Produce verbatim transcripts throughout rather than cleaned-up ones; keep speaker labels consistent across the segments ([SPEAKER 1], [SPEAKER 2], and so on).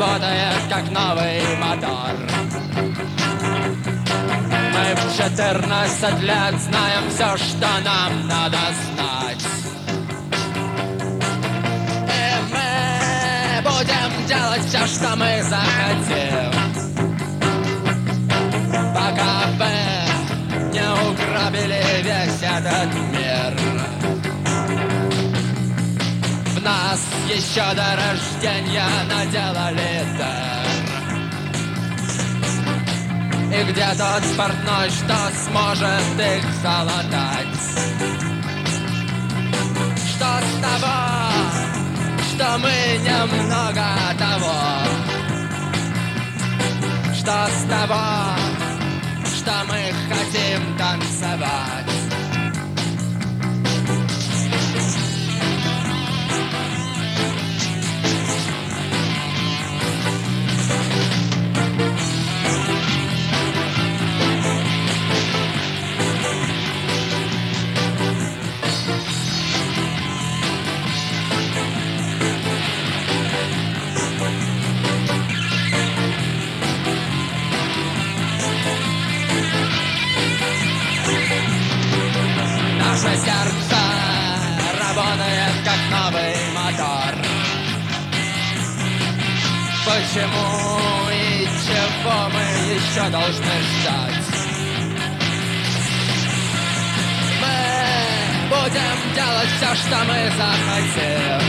[SPEAKER 1] работает как новый мотор. Мы в четырнадцать лет знаем все, что нам надо знать. И мы будем делать все, что мы захотим, пока вы не уграбили весь этот мир. В нас еще до рождения наделали дыр. И где тот спортной, что сможет их залатать? Что с того, что мы немного того? Что с того, что мы хотим танцевать? Наше сердце работает как новый мотор. Почему и чего мы еще должны ждать? Мы будем делать все, что мы захотим.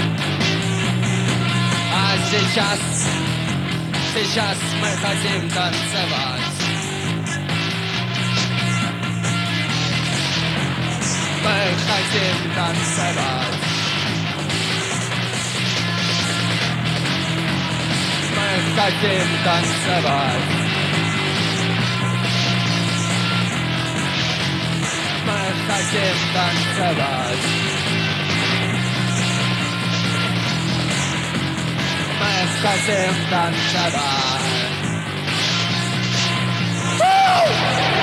[SPEAKER 1] А сейчас, сейчас мы хотим танцевать. Мы хотим танцевать. Мы хотим танцевать. Мы хотим танцевать. Мы хотим танцевать.